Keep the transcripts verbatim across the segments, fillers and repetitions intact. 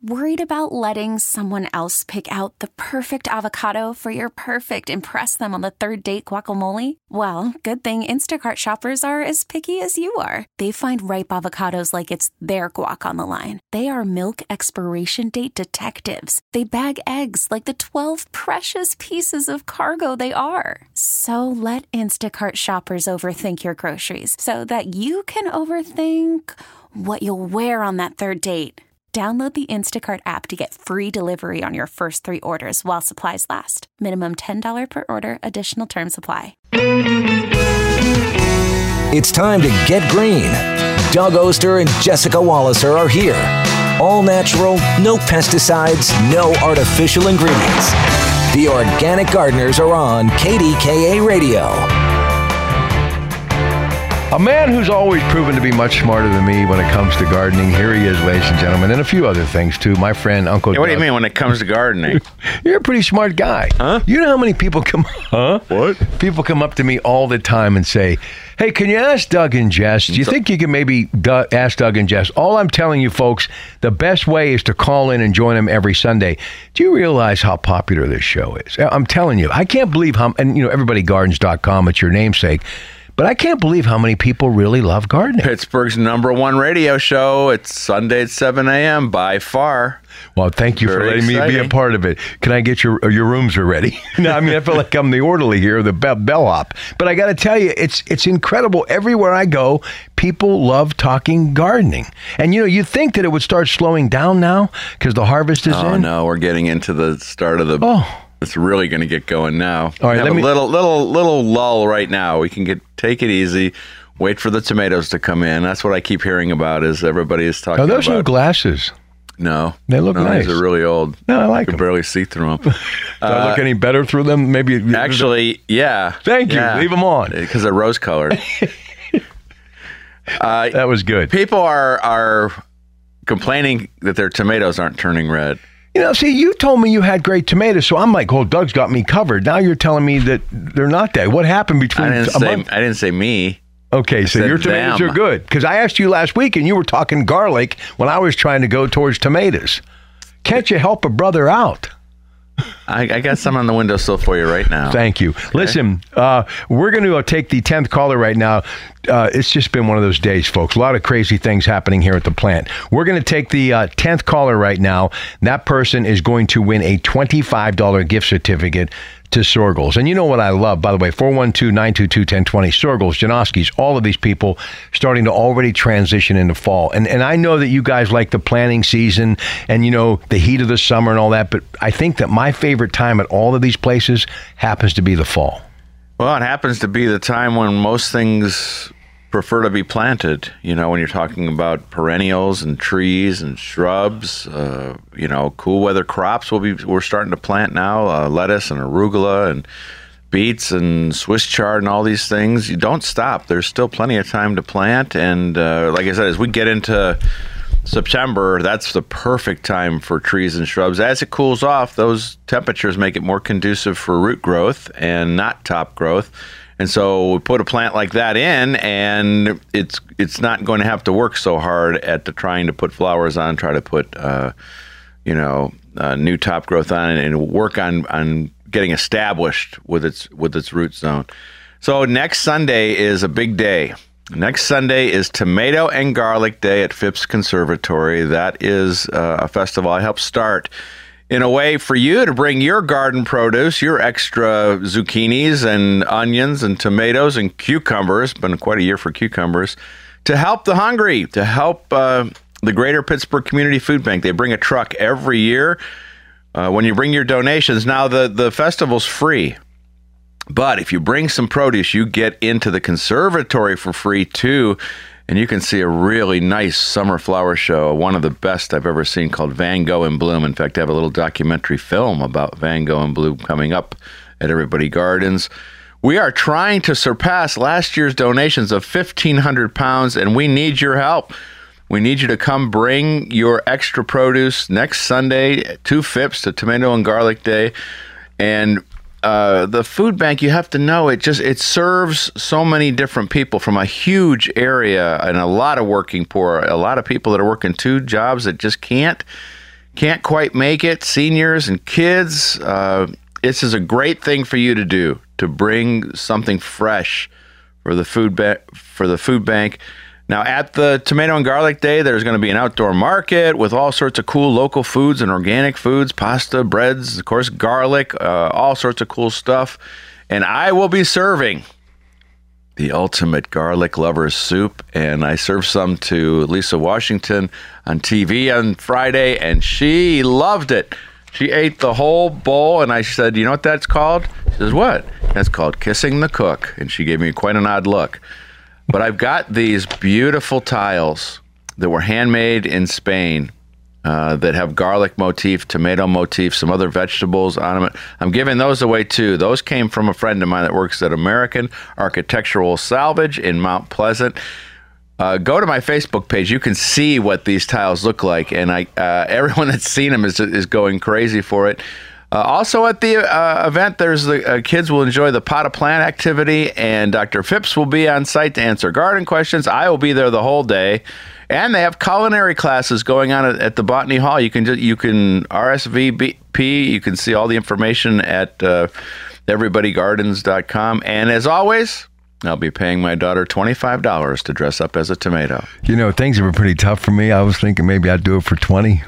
Worried about letting someone else pick out the perfect avocado for your perfect impress them on the third date guacamole? Well, good thing Instacart shoppers are as picky as you are. They find ripe avocados like it's their guac on the line. They are milk expiration date detectives. They bag eggs like the twelve precious pieces of cargo they are. So let Instacart shoppers overthink your groceries so that you can overthink what you'll wear on that third date. Download the Instacart app to get free delivery on your first three orders while supplies last. Minimum ten dollars per order. Additional terms apply. It's time to get green. Doug Oster and Jessica Walliser are here. All natural, no pesticides, no artificial ingredients. The Organic Gardeners are on K D K A Radio. A man who's always proven to be much smarter than me when it comes to gardening. Here he is, ladies and gentlemen, and a few other things, too. My friend, Uncle Hey, what do you Doug. mean when it comes to gardening? You're a pretty smart guy. Huh? You know how many people come... Huh? What? People come up to me all the time and say, hey, can you ask Doug and Jess? Do you think you can maybe du- ask Doug and Jess? All I'm telling you, folks, the best way is to call in and join them every Sunday. Do you realize how popular this show is? I'm telling you, I can't believe how... And, you know, everybody gardens dot com, it's your namesake. But I can't believe how many people really love gardening. Pittsburgh's number one radio show. It's Sunday at seven a.m. by far. Well, thank you Very for letting me be a exciting. part of it. Can I get your your rooms are ready? No, I mean, I feel like I'm the orderly here, the be- bellhop. But I got to tell you, it's it's incredible. Everywhere I go, people love talking gardening. And, you know, you think that it would start slowing down now because the harvest is Oh, in? no, we're getting into the start of the... Oh. It's really going to get going now. All right, we have let a me- little, little, little lull right now. We can get take it easy. Wait for the tomatoes to come in. That's what I keep hearing about. Is everybody is talking Are those about? new glasses? No, They look no, nice. These are really old. No, I like You can them. barely see through them. Do I look any better through them? Maybe. Actually, yeah. Thank you. Yeah. Leave them on. Because they're rose colored. uh, That was good. people are are complaining that their tomatoes aren't turning red. You know, see, you told me you had great tomatoes, so I'm like, oh, Doug's got me covered. Now you're telling me that they're not that. What happened between I didn't a say. month? I didn't say me. Okay, so said your tomatoes them. are good. Because I asked you last week, and you were talking garlic when I was trying to go towards tomatoes. Can't you help a brother out? I, I got some on the windowsill for you right now. Thank you. Listen, uh, we're going to uh, take the tenth caller right now. Uh, it's just been one of those days, folks. A lot of crazy things happening here at the plant. We're going to take the uh, tenth caller right now. That person is going to win a twenty-five dollars gift certificate to Sorgels. And you know what I love, by the way, four one two, nine two two, one zero two zero, Sorgels, Janoski's, all of these people starting to already transition into fall. And and I know that you guys like the planting season and, you know, the heat of the summer and all that, but I think that my favorite time at all of these places happens to be the fall. Well, it happens to be the time when most things prefer to be planted. You know, when you're talking about perennials and trees and shrubs, uh, you know, cool weather crops. We'll be we're starting to plant now, uh, lettuce and arugula and beets and Swiss chard and all these things. You don't stop. There's still plenty of time to plant. And uh, like I said, as we get into September, that's the perfect time for trees and shrubs. As it cools off, those temperatures make it more conducive for root growth and not top growth. And so we put a plant like that in, and it's it's not going to have to work so hard at the trying to put flowers on, try to put uh, you know uh, new top growth on, and work on on getting established with its with its root zone. So next Sunday is a big day. Next Sunday is Tomato and Garlic Day at Phipps Conservatory. That is uh, a festival I helped start in a way for you to bring your garden produce, your extra zucchinis and onions and tomatoes and cucumbers, been quite a year for cucumbers, to help the hungry, to help uh, the Greater Pittsburgh Community Food Bank. They bring a truck every year. Uh, when you bring your donations, now the, the festival's free. But if you bring some produce, you get into the conservatory for free, too. And you can see a really nice summer flower show, one of the best I've ever seen, called Van Gogh in Bloom. In fact, I have a little documentary film about Van Gogh in Bloom coming up at Everybody Gardens. We are trying to surpass last year's donations of fifteen hundred pounds, and we need your help. We need you to come bring your extra produce next Sunday to Phipps, to Tomato and Garlic Day. And Uh, the food bank, you have to know, it just it serves so many different people from a huge area and a lot of working poor, a lot of people that are working two jobs that just can't can't quite make it, seniors and kids, uh, this is a great thing for you to do, to bring something fresh for the food ba- for the food bank. Now, at the Tomato and Garlic Day, there's going to be an outdoor market with all sorts of cool local foods and organic foods, pasta, breads, of course, garlic, uh, all sorts of cool stuff. And I will be serving the ultimate garlic lover's soup. And I served some to Lisa Washington on T V on Friday, and she loved it. She ate the whole bowl, and I said, you know what that's called? She says, what? That's called kissing the cook. And she gave me quite an odd look. But I've got these beautiful tiles that were handmade in Spain uh, that have garlic motif, tomato motif, some other vegetables on them. I'm giving those away too. Those came from a friend of mine that works at American Architectural Salvage in Mount Pleasant. Uh, go to my Facebook page. You can see what these tiles look like, and I uh, everyone that's seen them is is going crazy for it. Uh, also at the uh, event, there's the uh, kids will enjoy the pot of plant activity, and Doctor Phipps will be on site to answer garden questions. I will be there the whole day, and they have culinary classes going on at, at the Botany Hall. You can just, you can R S V P. You can see all the information at uh, everybody gardens dot com. And as always, I'll be paying my daughter twenty-five dollars to dress up as a tomato. You know, things were pretty tough for me. I was thinking maybe I'd do it for twenty.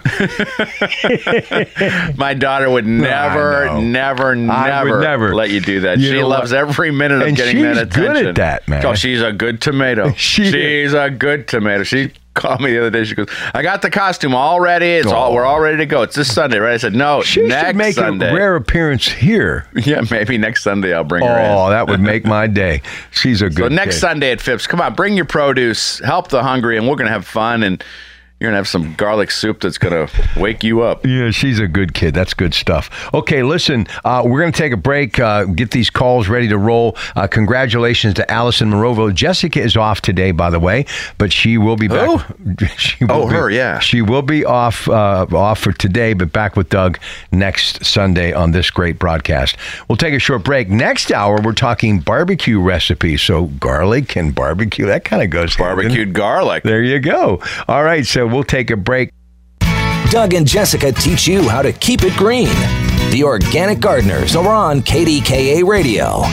My daughter would never, never, never, never let you do that. You she know loves what? every minute of And getting she's that attention. good at that, man. Oh, she's a good tomato. She she's a good tomato. She called me the other day. She goes, I got the costume all ready. It's Oh. all we're all ready to go. It's this Sunday, right? I said, no, She next should make Sunday. a rare appearance here. Yeah, maybe next Sunday I'll bring her in. Oh, that would make my day. She's a good So next kid. Sunday at Phipps, come on, bring your produce, help the hungry, and we're going to have fun, and you're going to have some garlic soup that's going to wake you up. Yeah, she's a good kid. That's good stuff. Okay, listen, uh, we're going to take a break, uh, get these calls ready to roll. Uh, congratulations to Allison Morovo. Jessica is off today, by the way, but she will be back. Who? She will Oh, be, her, yeah. She will be off, uh, off for today, but back with Doug next Sunday on this great broadcast. We'll take a short break. Next hour, we're talking barbecue recipes. So garlic and barbecue, that kind of goes hand in- Barbecued garlic. There you go. All right, so we'll take a break. Doug and Jessica teach you how to keep it green. The Organic Gardeners are on K D K A Radio.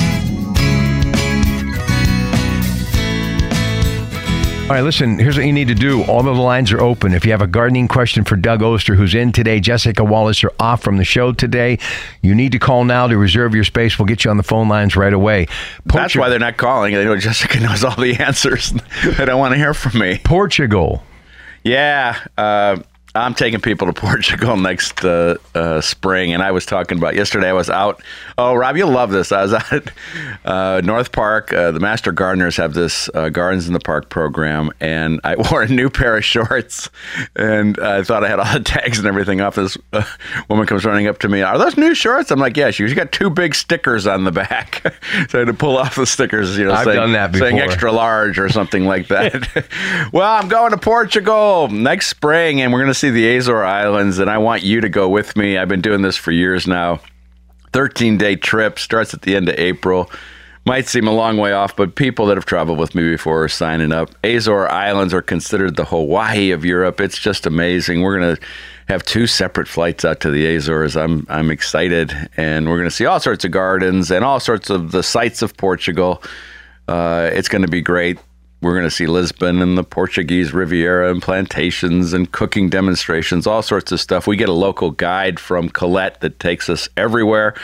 All right, listen, here's what you need to do. All of the lines are open. If you have a gardening question for Doug Oster, who's in today, Jessica Wallace are off from the show today, you need to call now to reserve your space. We'll get you on the phone lines right away. That's Portu- why they're not calling. They know Jessica knows all the answers. They don't want to hear from me. Portugal. Yeah, uh, I'm taking people to Portugal next uh, uh, spring, and I was talking about yesterday. I was out. Oh, Rob, you'll love this. I was out at uh, North Park. Uh, the Master Gardeners have this uh, Gardens in the Park program, and I wore a new pair of shorts, and I thought I had all the tags and everything off. This uh, woman comes running up to me. Are those new shorts? I'm like, yeah. She goes, you got two big stickers on the back. So I had to pull off the stickers. You know, I've saying, done that saying before. extra large or something like that. Well, I'm going to Portugal next spring, and we're going to see the Azore Islands, and I want you to go with me. I've been doing this for years now. thirteen-day trip, starts at the end of April. Might seem a long way off, but people that have traveled with me before are signing up. Azore Islands are considered the Hawaii of Europe. It's just amazing. We're going to have two separate flights out to the Azores. I'm I'm excited, and we're going to see all sorts of gardens and all sorts of the sights of Portugal. Uh, it's going to be great. We're going to see Lisbon and the Portuguese Riviera and plantations and cooking demonstrations, all sorts of stuff. We get a local guide from Colette that takes us everywhere,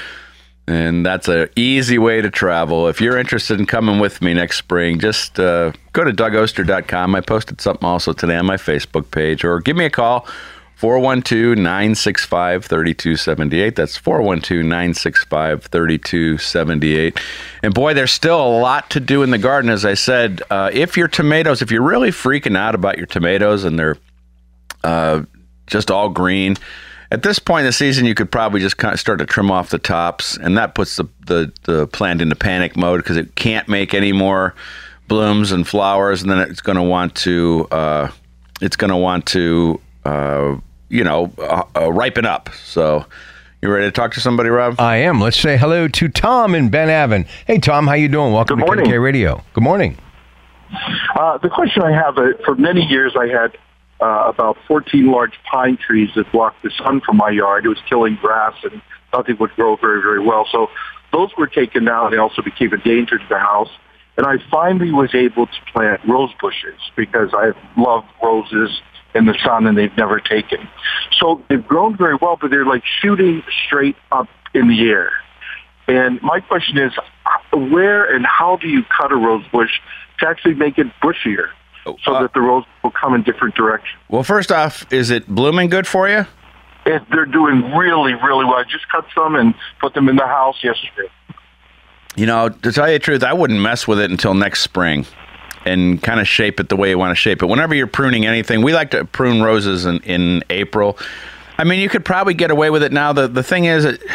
and that's an easy way to travel. If you're interested in coming with me next spring, just uh, go to Doug Oster dot com. I posted something also today on my Facebook page, or give me a call, four one two, nine six five, three two seven eight. That's four one two, nine six five, three two seven eight. And boy, there's still a lot to do in the garden. As I said, uh, if your tomatoes, if you're really freaking out about your tomatoes and they're uh, just all green, at this point in the season, you could probably just kind of start to trim off the tops, and that puts the, the, the plant into panic mode because it can't make any more blooms and flowers, and then it's going to want to, uh, it's going to want to, uh, you know, uh, uh, ripen up. So, you ready to talk to somebody, Rob? I am. Let's say hello to Tom in Ben Avon. Hey, Tom, how you doing? Welcome Good to K D morning. K Radio. Good morning. Uh, the question I have, uh, for many years I had uh, about fourteen large pine trees that blocked the sun from my yard. It was killing grass and nothing would grow very, very well. So those were taken down. They also became a danger to the house. And I finally was able to plant rose bushes because I love roses in the sun and they've never taken. So they've grown very well, but they're like shooting straight up in the air. And my question is, where and how do you cut a rose bush to actually make it bushier so uh, that the rose will come in different directions? Well, first off, is it blooming good for you? It, they're doing really, really well. I just cut some and put them in the house yesterday. You know, to tell you the truth, I wouldn't mess with it until next spring and kind of shape it the way you want to shape it. Whenever you're pruning anything, we like to prune roses in, in April. I mean, you could probably get away with it now. The the thing is, it,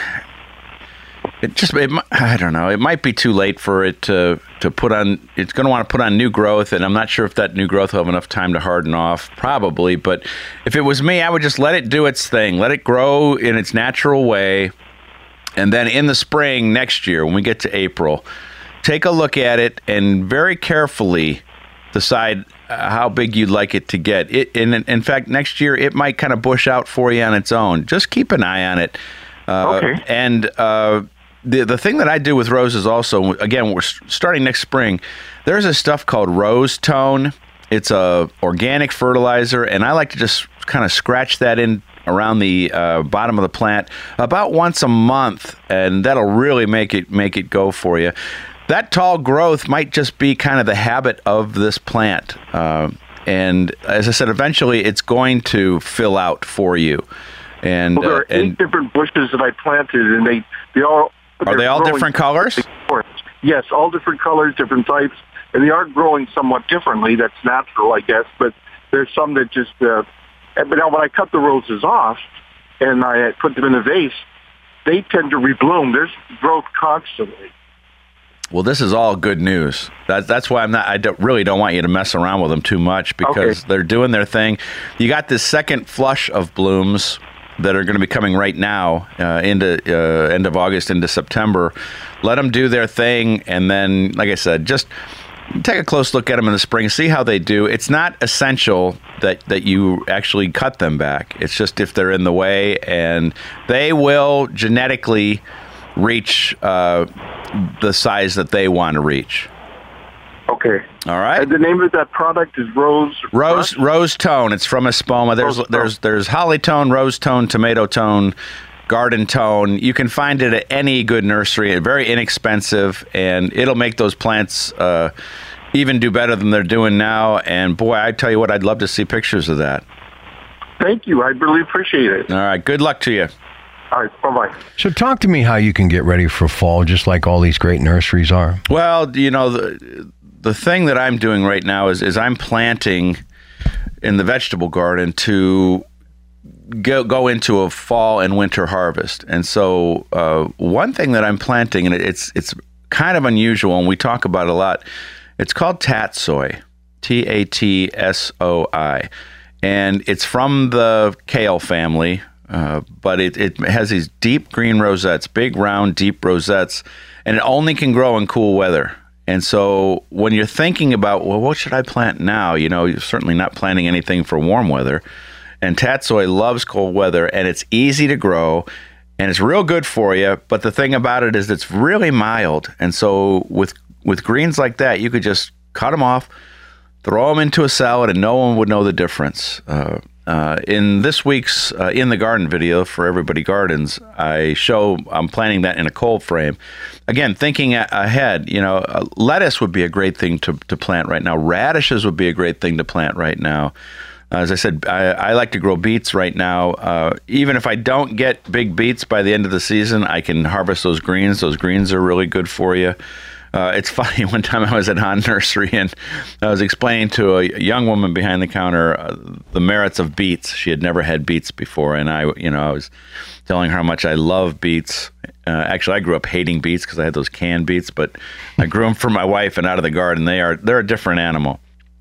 it just, it, I don't know, it might be too late for it to, to put on, it's going to want to put on new growth, and I'm not sure if that new growth will have enough time to harden off, probably. But if it was me, I would just let it do its thing, let it grow in its natural way. And then in the spring next year, when we get to April, take a look at it and very carefully decide how big you'd like it to get. It, in, in fact, next year, it might kind of bush out for you on its own. Just keep an eye on it. Uh, okay. And uh, the the thing that I do with roses also, again, we're starting next spring, there's a stuff called Rose Tone. It's a organic fertilizer, and I like to just kind of scratch that in around the uh, bottom of the plant about once a month, and that'll really make it make it go for you. That tall growth might just be kind of the habit of this plant. Uh, and as I said, eventually it's going to fill out for you. And, well, there are uh, and eight different bushes that I planted, and they, they all... Are they all different colors? Yes, all different colors, different types. And they are growing somewhat differently. That's natural, I guess. But there's some that just... Uh, but now when I cut the roses off and I put them in a vase, they tend to rebloom. There's growth constantly. Well, this is all good news. That, that's why I'm not. I don't, really don't want you to mess around with them too much because okay. they're doing their thing. You got this second flush of blooms that are going to be coming right now uh, into uh, end of August into September. Let them do their thing, and then, like I said, just take a close look at them in the spring. See how they do. It's not essential that that you actually cut them back. It's just if they're in the way, and they will genetically reach uh, the size that they want to reach. Okay. All right. And the name of that product is Rose. Rose Rose Tone. It's from Espoma. There's Rose there's there's Holly Tone, Rose Tone, Tomato Tone, Garden Tone. You can find it at any good nursery. Very inexpensive, and it'll make those plants uh, even do better than they're doing now. And boy, I tell you what, I'd love to see pictures of that. Thank you. I really appreciate it. All right. Good luck to you. All right, bye-bye. So talk to me how you can get ready for fall, just like all these great nurseries are. Well, you know, the the thing that I'm doing right now is, is I'm planting in the vegetable garden to go, go into a fall and winter harvest. And so uh, one thing that I'm planting, and it's it's kind of unusual, and we talk about it a lot, it's called tatsoi, T A T S O I. And it's from the kale family. Uh, but it, it has these deep green rosettes, big round deep rosettes, and it only can grow in cool weather. And so when you're thinking about, well, what should I plant now? You know, you're certainly not planting anything for warm weather. And tatsoi loves cold weather, and it's easy to grow, and it's real good for you. But the thing about it is it's really mild. And so with with greens like that, you could just cut them off, throw them into a salad, and no one would know the difference. Uh, Uh, in this week's uh, In the Garden video for Everybody Gardens, I show I'm planting that in a cold frame. Again, thinking a- ahead, you know, uh, lettuce would be a great thing to, to plant right now. Radishes would be a great thing to plant right now. Uh, as I said, I, I like to grow beets right now. Uh, even if I don't get big beets by the end of the season, I can harvest those greens. Those greens are really good for you. Uh, it's funny, one time I was at Hahn Nursery and I was explaining to a young woman behind the counter uh, the merits of beets. She had never had beets before, and I, you know, I was telling her how much I love beets. Uh, actually, I grew up hating beets because I had those canned beets, but I grew them for my wife and out of the garden. They are they're a different animal.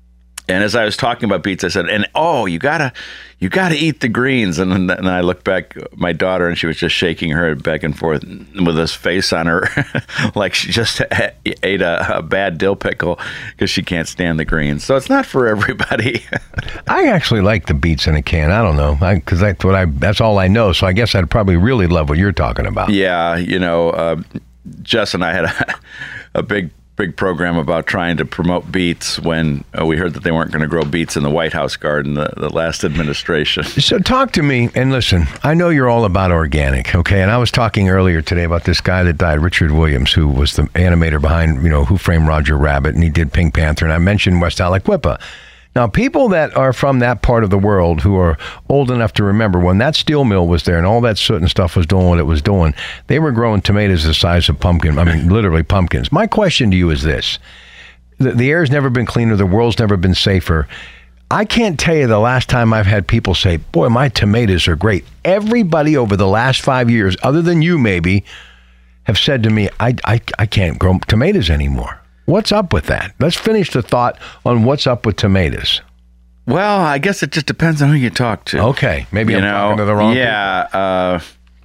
And as I was talking about beets, I said, and oh, you gotta, you gotta eat the greens. And then and I looked back at my daughter, and she was just shaking her head back and forth with this face on her, like she just ate a, a bad dill pickle because she can't stand the greens. So it's not for everybody. I actually like the beets in a can. I don't know, because that's what I. That's all I know. So I guess I'd probably really love what you're talking about. Yeah, you know, uh, Jess and I had a, a big. big program about trying to promote beets when uh, we heard that they weren't going to grow beets in the White House garden, the, the last administration. So talk to me, and listen, I know you're all about organic, okay? And I was talking earlier today about this guy that died, Richard Williams, who was the animator behind, you know, Who Framed Roger Rabbit, and he did Pink Panther, and I mentioned West Aliquippa. Now, people that are from that part of the world who are old enough to remember when that steel mill was there and all that soot and stuff was doing what it was doing, they were growing tomatoes the size of pumpkin. I mean, literally pumpkins. My question to you is this. The, the air's never been cleaner. The world's never been safer. I can't tell you the last time I've had people say, boy, my tomatoes are great. Everybody over the last five years, other than you maybe, have said to me, I, I, I can't grow tomatoes anymore. What's up with that? Let's finish the thought on what's up with tomatoes. Well, I guess it just depends on who you talk to. Okay, maybe you I'm know, talking to the wrong yeah, people. Uh,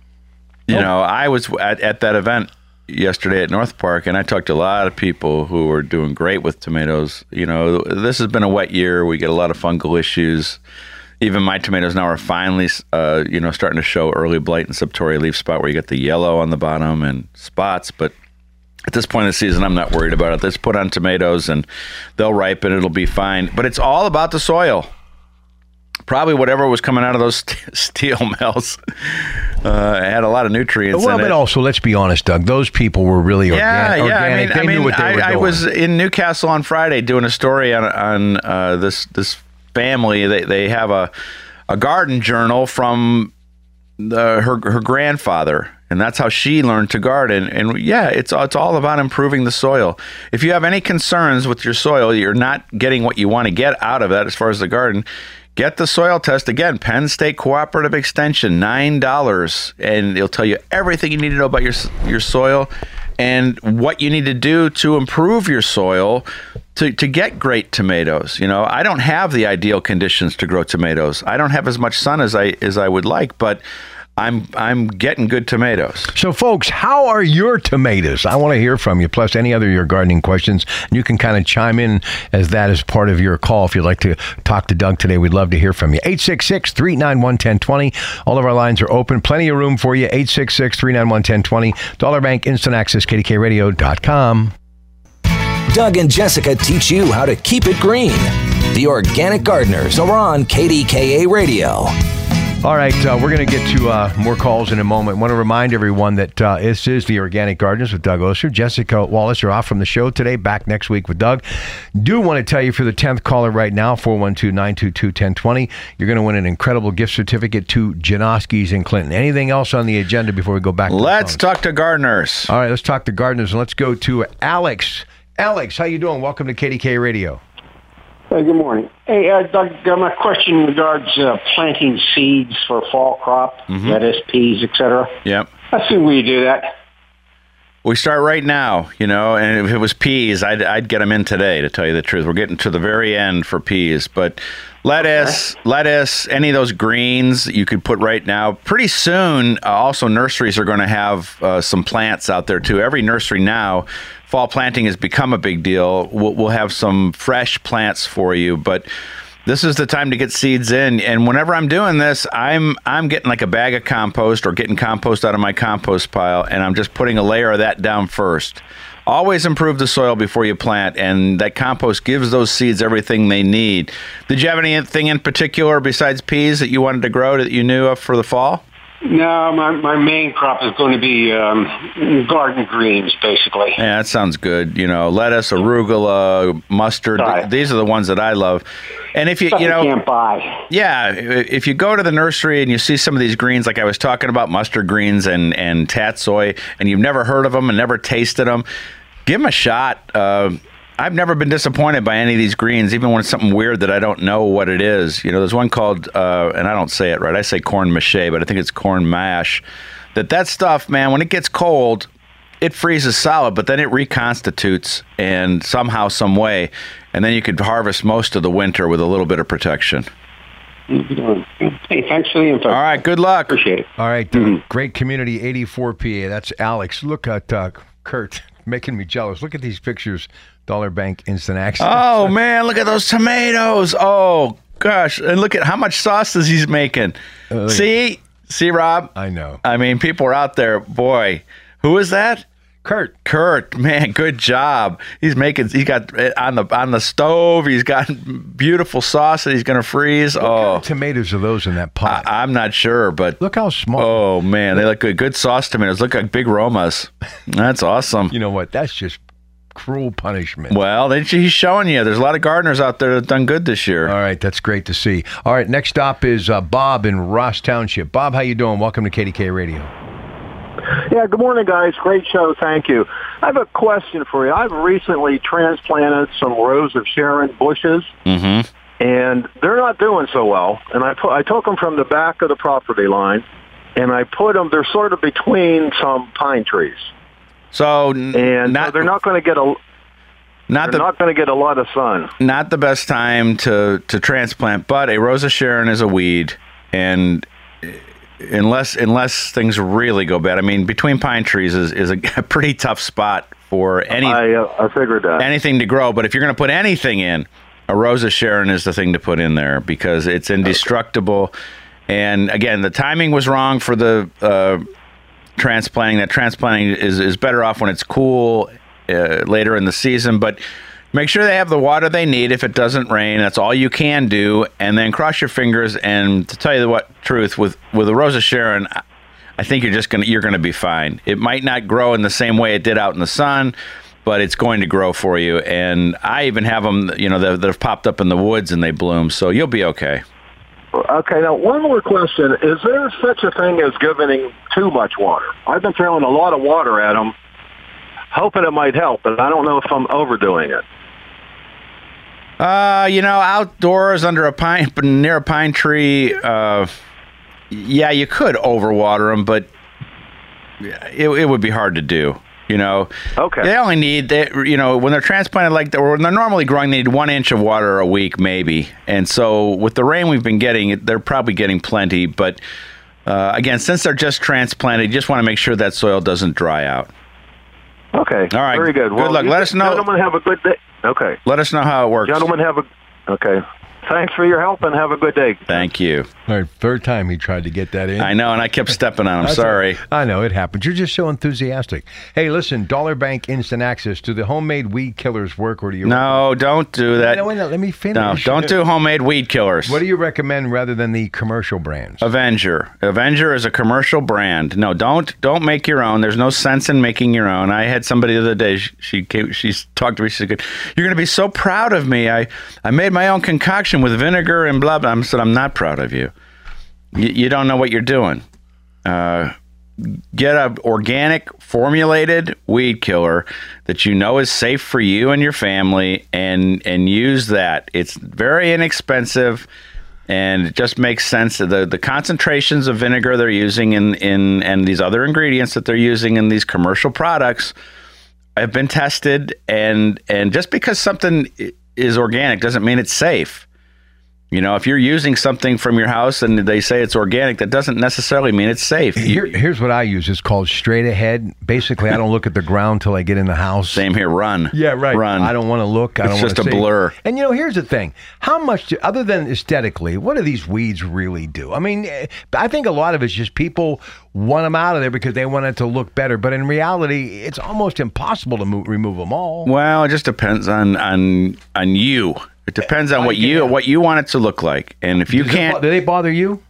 you oh. know, I was at, at that event yesterday at North Park, and I talked to a lot of people who are doing great with tomatoes. You know, this has been a wet year. We get a lot of fungal issues. Even my tomatoes now are finally, uh, you know, starting to show early blight and septoria leaf spot where you get the yellow on the bottom and spots, but at this point in the season, I'm not worried about it. Let's put on tomatoes and they'll ripen. It'll be fine. But it's all about the soil. Probably whatever was coming out of those st- steel mills uh, had a lot of nutrients well, in but it. also, let's be honest, Doug, those people were really yeah, organic. Yeah, organic. I They mean, knew I, what they mean were I, doing. I was in Newcastle on Friday doing a story on on uh, this this family. They they have a a garden journal from the, her her grandfather. And that's how she learned to garden. And yeah, it's it's all about improving the soil. If you have any concerns with your soil, you're not getting what you want to get out of it as far as the garden, get the soil test. Again, Penn State Cooperative Extension, nine dollars. And it'll tell you everything you need to know about your your soil and what you need to do to improve your soil to, to get great tomatoes. You know, I don't have the ideal conditions to grow tomatoes. I don't have as much sun as I as I would like, but I'm I'm getting good tomatoes. So, folks, how are your tomatoes? I want to hear from you, plus any other your gardening questions. You can kind of chime in as that is part of your call. If you'd like to talk to Doug today, we'd love to hear from you. eight six six, three nine one, one zero two zero. All of our lines are open. Plenty of room for you. eight six six, three nine one, one zero two zero. Dollar Bank Instant Access, K D K radio dot com. Doug and Jessica teach you how to keep it green. The Organic Gardeners are on K D K A Radio. All right, uh, we're going to get to uh, more calls in a moment. I want to remind everyone that uh, this is the Organic Gardeners with Doug Oster. Jessica Wallace are off from the show today, back next week with Doug. Do want to tell you for the tenth caller right now, four one two, nine two two, one zero two zero, you're going to win an incredible gift certificate to Janoski's in Clinton. Anything else on the agenda before we go back to Let's the talk to gardeners. All right, let's talk to gardeners, and let's go to Alex. Alex, how you doing? Welcome to K D K Radio. Hey, good morning. Hey, uh, Doug, uh, my question regards uh, planting seeds for fall crop, mm-hmm. lettuce, peas, et cetera. Yep. How soon will you do that? We start right now, you know, and if it was peas, I'd, I'd get them in today, to tell you the truth. We're getting to the very end for peas, but lettuce, okay. lettuce, any of those greens you could put right now. Pretty soon, uh, also nurseries are going to have uh, some plants out there too. Every nursery now, fall planting has become a big deal. We'll, we'll have some fresh plants for you, but this is the time to get seeds in. And whenever I'm doing this, I'm I'm getting like a bag of compost or getting compost out of my compost pile, and I'm just putting a layer of that down first. Always improve the soil before you plant, and that compost gives those seeds everything they need. Did you have anything in particular besides peas that you wanted to grow that you knew of for the fall? No, my my main crop is going to be um, garden greens, basically. Yeah, that sounds good. You know, lettuce, arugula, mustard. Th- these are the ones that I love. And if you, Stuff you know, you can't buy. Yeah, if you go to the nursery and you see some of these greens, like I was talking about, mustard greens and and tatsoi, and you've never heard of them and never tasted them, give them a shot. Uh, I've never been disappointed by any of these greens, even when it's something weird that I don't know what it is. You know, there's one called, uh, and I don't say it right, I say corn mache, but I think it's corn mash. That that stuff, man, when it gets cold, it freezes solid, but then it reconstitutes and somehow, some way, and then you could harvest most of the winter with a little bit of protection. Hey, thanks for the info. All right, good luck. Appreciate it. All right, uh, Great Community eighty-four P A. That's Alex. Look at uh, Kurt, making me jealous. Look at these pictures. Dollar Bank Instant Access. Oh, man, look at those tomatoes. Oh, gosh. And look at how much sauces he's making. Uh, See? See, Rob? I know. I mean, people are out there. Boy, who is that? Kurt. Kurt, man, good job. He's making. He got on the on the stove. He's got beautiful sauce that he's going to freeze. What oh, kind of tomatoes are those in that pot? I, I'm not sure, but Look how small. oh man, they look good. Good sauce tomatoes. Look like big Romas. That's awesome. You know what? That's just cruel punishment. Well, they, he's showing you. There's a lot of gardeners out there that have done good this year. All right, that's great to see. All right, next stop is uh, Bob in Ross Township. Bob, how you doing? Welcome to K D K Radio. Yeah, good morning, guys. Great show. Thank you. I have a question for you. I've recently transplanted some Rose of Sharon bushes, Mm-hmm. and they're not doing so well. And I put, I took them from the back of the property line, and I put them, they're sort of between some pine trees. So, And not so they're not going to get a not they're the not going to get a lot of sun. not the best time to to transplant, but a Rose of Sharon is a weed, and unless unless things really go bad, I mean, between pine trees is, is a, a pretty tough spot for any I, uh, I figured that. anything to grow. But if you're going to put anything in, a Rose of Sharon is the thing to put in there because it's indestructible. And again, the timing was wrong for the uh, transplanting. That transplanting is, is better off when it's cool uh, later in the season, but make sure they have the water they need if it doesn't rain. That's all you can do. And then cross your fingers. And to tell you the what truth, with, with a Rose of Sharon, I think you're just gonna you're gonna be fine. It might not grow in the same way it did out in the sun, but it's going to grow for you. And I even have them, you know, that, that have popped up in the woods and they bloom. So you'll be okay. Okay, now one more question. Is there such a thing as giving too much water? I've been throwing a lot of water at them, hoping it might help, but I don't know if I'm overdoing it. Uh, you know, outdoors under a pine, near a pine tree, uh, yeah, you could overwater them, but it, it would be hard to do. You know, Okay. they only need, they, you know, when they're transplanted like that, or when they're normally growing, they need one inch of water a week, maybe. And so with the rain we've been getting, they're probably getting plenty. But uh, again, since they're just transplanted, you just want to make sure that soil doesn't dry out. Okay. All right. Very good. Good luck. you Let us know. Gentlemen, have a good day. Okay. Let us know how it works. Gentlemen, have a... Okay. Thanks for your help and have a good day. Thank you. All right, third time he tried to get that in. I know, and I kept stepping on him. That's Sorry. all- I know, it happens. You're just so enthusiastic. Hey, listen, Dollar Bank Instant Access. Do the homemade weed killers work, or do you... No, don't do that. Wait, wait, wait, let me finish. No, don't do homemade weed killers. What do you recommend rather than the commercial brands? Avenger. Avenger is a commercial brand. No, don't don't make your own. There's no sense in making your own. I had somebody the other day. She she, came, she talked to me. She said, "You're going to be so proud of me. I I made my own concoction with vinegar and blah blah." I said, "I'm not proud of you. You, you don't know what you're doing. Uh, get a organic formulated weed killer that you know is safe for you and your family, and and use that. It's very inexpensive." And it just makes sense. The the concentrations of vinegar they're using in, in and these other ingredients that they're using in these commercial products have been tested. And and just because something is organic doesn't mean it's safe. You know, if you're using something from your house and they say it's organic, that doesn't necessarily mean it's safe. Here, here's what I use. It's called straight ahead. Basically, I don't look at the ground till I get in the house. Same here. Run. Yeah, right. Run. I don't want to look. I It's don't just want a to see. blur. And you know, here's the thing: how much, do, other than aesthetically, what do these weeds really do? I mean, eh, I think a lot of it's just people want them out of there because they want it to look better. But in reality, it's almost impossible to move, remove them all. Well, it just depends on on on you. It depends on I what can- you what you want it to look like. And if you Does it bo- can't, do they bother you?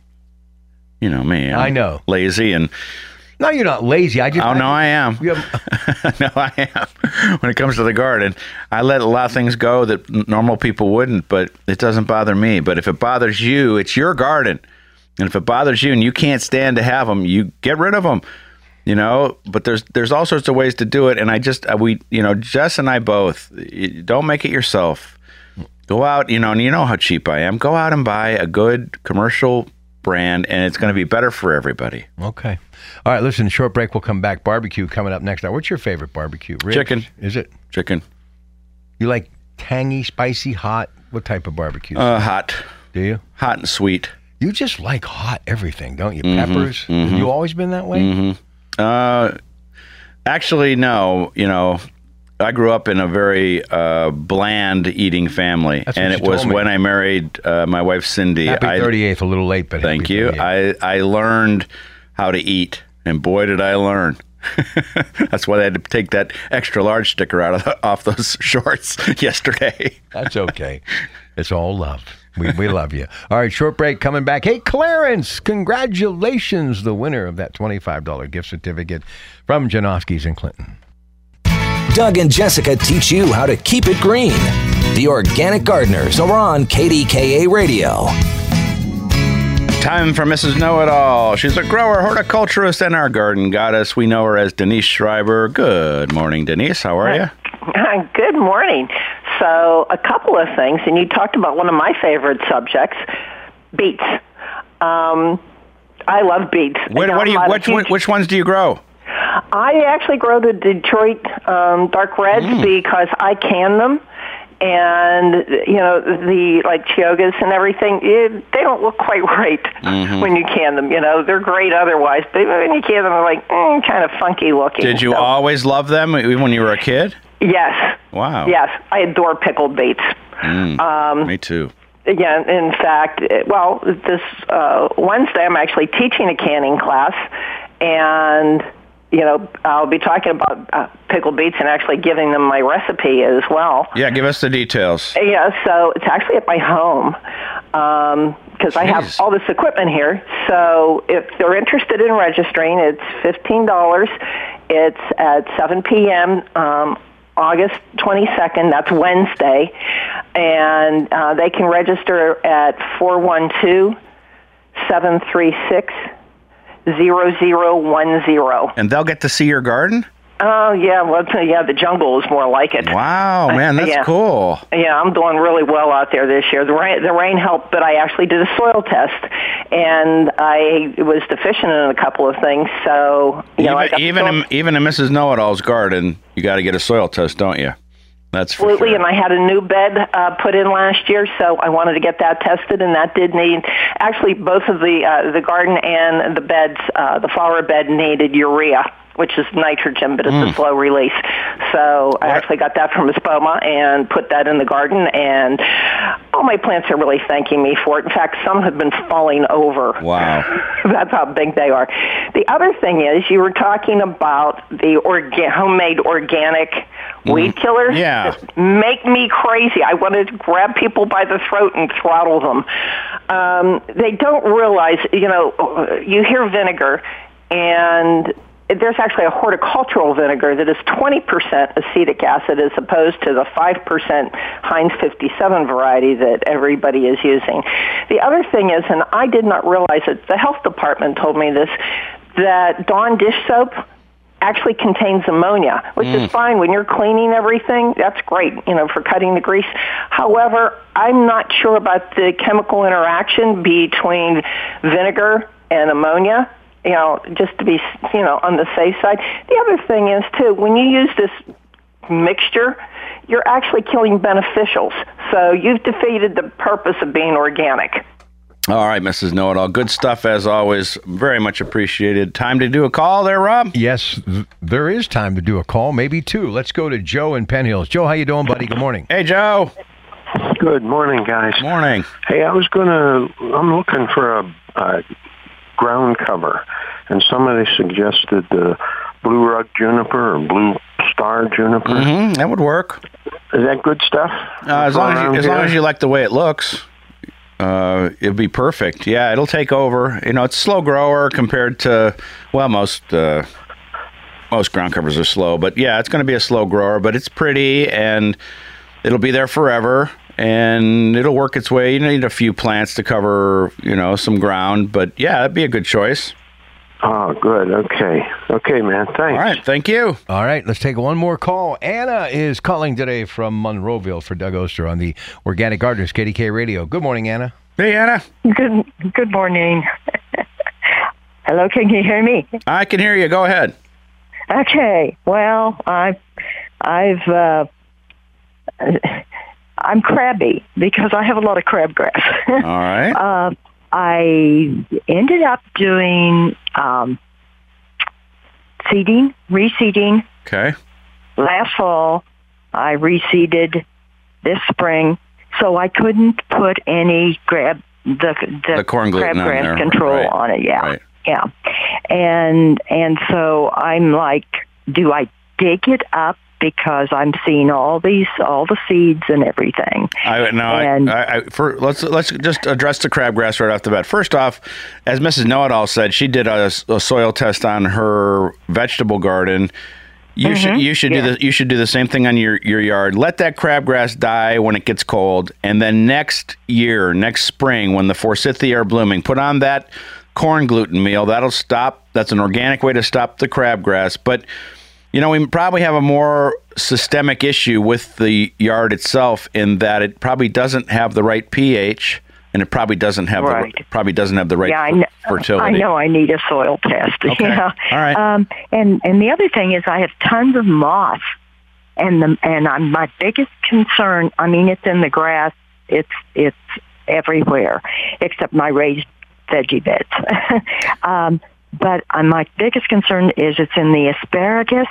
you know me. I'm I know. lazy and. No, you're not lazy. I just. Oh, no, I am. You have, No, I am. When it comes to the garden, I let a lot of things go that n- normal people wouldn't, but it doesn't bother me. But if it bothers you, it's your garden. And if it bothers you and you can't stand to have them, you get rid of them. You know, but there's there's all sorts of ways to do it. And I just, uh, we, you know, Jess and I both, y- don't make it yourself. Go out, you know, and you know how cheap I am. Go out and buy a good commercial brand, and it's going to be better for everybody. Okay. All right, listen, short break. We'll come back. Barbecue coming up next hour. What's your favorite barbecue? Ribs? Chicken. Is it? Chicken. You like tangy, spicy, hot? What type of barbecue? Uh, hot. Do you? Hot and sweet. You just like hot everything, don't you? Mm-hmm, Peppers? mm-hmm. Have you always been that way? Mm-hmm. Uh, actually, no. You know, I grew up in a very uh, bland eating family, That's what and you it was told me. when I married uh, my wife Cindy. Happy I, thirty-eighth, a little late, but Thank happy you. thirty-eighth. I, I learned how to eat, and boy, did I learn. That's why I had to take that extra large sticker out of the, off those shorts yesterday. That's okay. It's all love. We, we love you. All right, short break coming back. Hey, Clarence, congratulations, the winner of that twenty-five dollars gift certificate from Janowski's in Clinton. Doug and Jessica teach you how to keep it green. The Organic Gardeners are on K D K A Radio. Time for Missus Know-It-All. She's a grower, horticulturist, and our garden goddess. We know her as Denise Schreiber. Good morning, Denise. How are you? Good morning. So a couple of things, and you talked about one of my favorite subjects, beets. Um, I love beets. What, what do you? Which, huge, which ones do you grow? I actually grow the Detroit um, dark reds mm. because I can them. And, you know, the, like, Chioggas and everything, it, they don't look quite right mm-hmm. when you can them. You know, they're great otherwise, but when you can them, they're, like, mm, kind of funky looking. Did you so. always love them even when you were a kid? Yes. Wow. Yes. I adore pickled beets. Mm, um, me too. Yeah, in fact, well, this uh, Wednesday I'm actually teaching a canning class, and... You know, I'll be talking about uh, pickled beets and actually giving them my recipe as well. Yeah, give us the details. Yeah, so it's actually at my home because um, I have all this equipment here. So if they're interested in registering, it's fifteen dollars. It's at seven p.m. Um, August twenty-second. That's Wednesday. And uh, they can register at four one two, seven three six, zero zero one zero. And they'll get to see your garden? Oh, yeah. Well, yeah, the jungle is more like it. Wow, man, that's yeah. cool. Yeah, I'm doing really well out there this year. The rain, the rain helped, but I actually did a soil test, and I was deficient in a couple of things. So, you even, know, I got even, in, even in Missus Know-It-All's garden, you got to get a soil test, don't you? That's for Absolutely, sure. And I had a new bed uh, put in last year, so I wanted to get that tested, and that did need, actually both of the uh, the garden and the beds, uh, the flower bed needed urea, which is nitrogen, but it's mm. a slow release. So what? I actually got that from Espoma and put that in the garden, and all my plants are really thanking me for it. In fact, some have been falling over. Wow. That's how big they are. The other thing is, you were talking about the orga- homemade organic mm. weed killers. Yeah. Make me crazy. I wanted to grab people by the throat and throttle them. Um, they don't realize, you know, you hear vinegar, and there's actually a horticultural vinegar that is twenty percent acetic acid as opposed to the five percent Heinz fifty-seven variety that everybody is using. The other thing is, and I did not realize it, the health department told me this, that Dawn dish soap actually contains ammonia, which mm. is fine when you're cleaning everything. That's great, you know, for cutting the grease. However, I'm not sure about the chemical interaction between vinegar and ammonia, you know, just to be, you know, on the safe side. The other thing is, too, when you use this mixture, you're actually killing beneficials. So you've defeated the purpose of being organic. All right, Missus Know-It-All. Good stuff, as always. Very much appreciated. Time to do a call there, Rob? Yes, th- there is time to do a call, maybe two. Let's go to Joe in Penn Hills. Joe, how you doing, buddy? Good morning. Hey, Joe. Good morning, guys. Morning. Hey, I was going to, I'm looking for a, a ground cover, and somebody suggested the blue rug juniper or blue star juniper. Mm-hmm, that would work. Is that good stuff? Uh, as long as, you, as long as you like the way it looks. Uh, it'd be perfect. Yeah, it'll take over. You know, it's a slow grower compared to, well, most uh, most ground covers are slow. But yeah, it's going to be a slow grower, but it's pretty, and it'll be there forever, and it'll work its way. You need a few plants to cover, you know, some ground, but yeah, that'd be a good choice. Oh, good. Okay. Okay, man. Thanks. All right. Thank you. All right. Let's take one more call. Anna is calling today from Monroeville for Doug Oster on the Organic Gardeners, K D K Radio. Good morning, Anna. Hey, Anna. Good good morning. Hello, can you hear me? I can hear you. Go ahead. Okay. Well, I've I've uh, I'm crabby because I have a lot of crabgrass. All right. uh, I ended up doing um, seeding, reseeding. Okay. Last fall, I reseeded this spring, so I couldn't put any crab the the, The corn gluten on crabgrass there. control Right. on it. Yeah. Right. Yeah. And and so I'm like, do I dig it up because I'm seeing all these all the seeds and everything? I no, And- I, I, I for let's let's just address the crabgrass right off the bat. First off, as Missus Know-It-All said, she did a, a soil test on her vegetable garden. You should you should yeah. do the you should do the same thing on your, your yard. Let that crabgrass die when it gets cold, and then next year, next spring, when the forsythia are blooming, put on that corn gluten meal. That'll stop. That's an organic way to stop the crabgrass. But you know, we probably have a more systemic issue with the yard itself in that it probably doesn't have the right pH, and it probably doesn't have Right. the probably doesn't have the right yeah, I know, fertility. I know I need a soil test. Okay. Yeah. All right. Um, and and the other thing is I have tons of moss, and the and I'm my biggest concern. I mean, it's in the grass. It's it's everywhere except my raised veggie beds. um, but uh, my biggest concern is it's in the asparagus,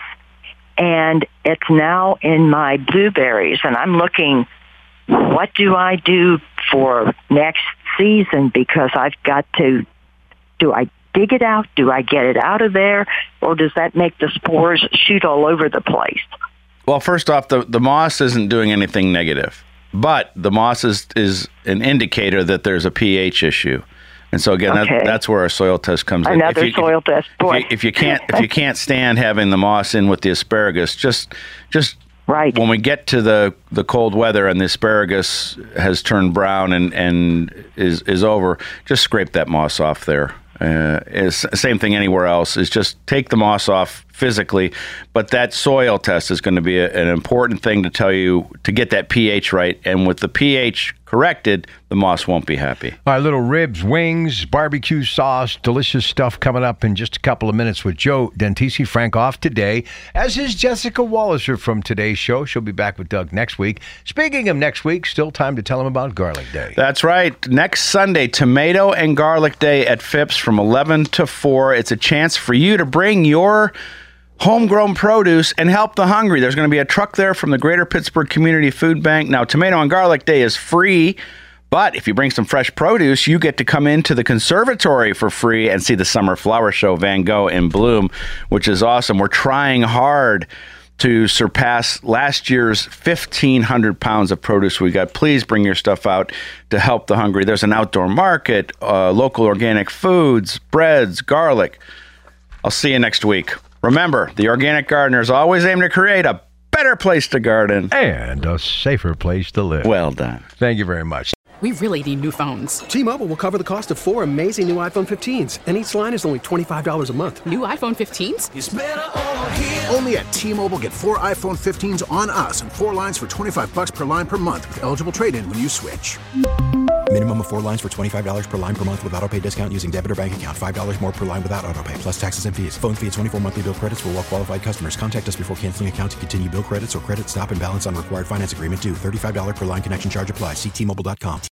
and it's now in my blueberries, and I'm looking. What do I do for next season? Because I've got to, do I dig it out? Do I get it out of there? Or does that make the spores shoot all over the place? Well, first off, the, the moss isn't doing anything negative, but the moss is, is an indicator that there's a pH issue. And so again, Okay. that, that's where a soil test comes in. Another If you- soil test. If Boy. you, if you can't if you can't stand having the moss in with the asparagus, just just Right. when we get to the, the cold weather and the asparagus has turned brown and, and is is over, just scrape that moss off there. Uh, it's same thing anywhere else. Is just take the moss off physically, but that soil test is going to be a, an important thing to tell you to get that pH right. And with the pH corrected, the moss won't be happy. All right, little ribs, wings, barbecue sauce, delicious stuff coming up in just a couple of minutes with Joe Dentisi. Frank off today, as is Jessica Walliser from today's show. She'll be back with Doug next week. Speaking of next week, still time to tell him about Garlic Day. That's right. Next Sunday, Tomato and Garlic Day at Phipps from eleven to four. It's a chance for you to bring your homegrown produce and help the hungry. There's going to be a truck there from the Greater Pittsburgh Community Food Bank. Now, Tomato and Garlic Day is free, but if you bring some fresh produce, you get to come into the conservatory for free and see the summer flower show, Van Gogh in Bloom, which is awesome. We're trying hard to surpass last year's fifteen hundred pounds of produce we got. Please bring your stuff out to help the hungry. There's an outdoor market, uh, local organic foods, breads, garlic. I'll see you next week. Remember, the Organic Gardeners always aim to create a better place to garden. And a safer place to live. Well done. Thank you very much. We really need new phones. T-Mobile will cover the cost of four amazing new iPhone fifteens, and each line is only twenty-five dollars a month. New iPhone fifteens? It's better over here. Only at T-Mobile, get four iPhone fifteens on us and four lines for twenty-five bucks per line per month with eligible trade-in when you switch. Minimum of four lines for twenty-five dollars per line per month with autopay discount using debit or bank account. five dollars more per line without autopay, plus taxes and fees. Phone fee at twenty-four monthly bill credits for well-qualified customers. Contact us before canceling account to continue bill credits or credit stop and balance on required finance agreement due. thirty-five dollars per line connection charge applies. See T Mobile dot com.